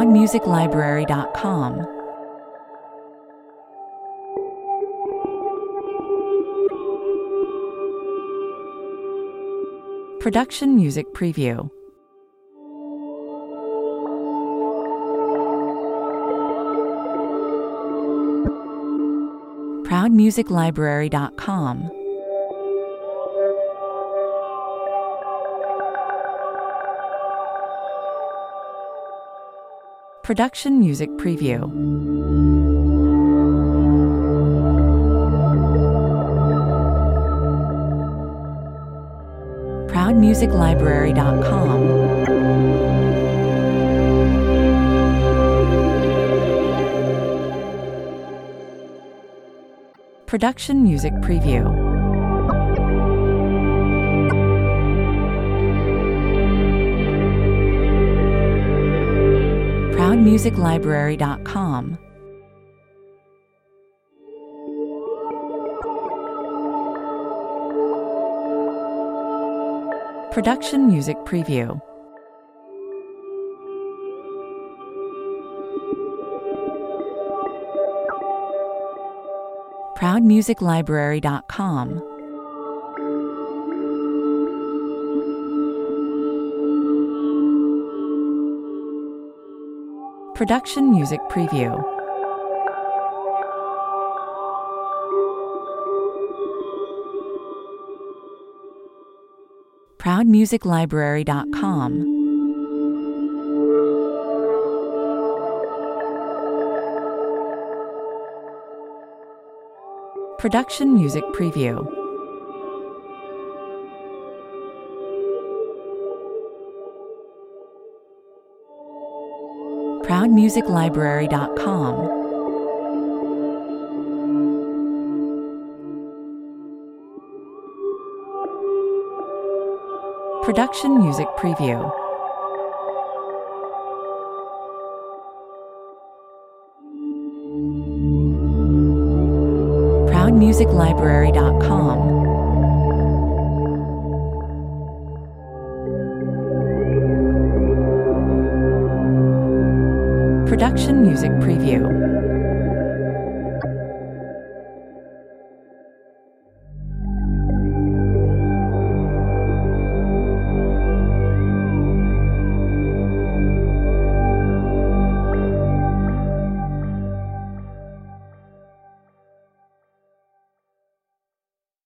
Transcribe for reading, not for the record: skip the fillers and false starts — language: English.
ProudMusicLibrary.com. Production Music Preview. ProudMusicLibrary.com. Production Music Preview. ProudMusicLibrary.com. Production Music Preview. ProudMusicLibrary.com. Production Music Preview. ProudMusicLibrary.com. Production Music Preview. ProudMusicLibrary.com. Production Music Preview. ProudMusicLibrary.com. Production Music Preview. ProudMusicLibrary.com. Production Music Preview.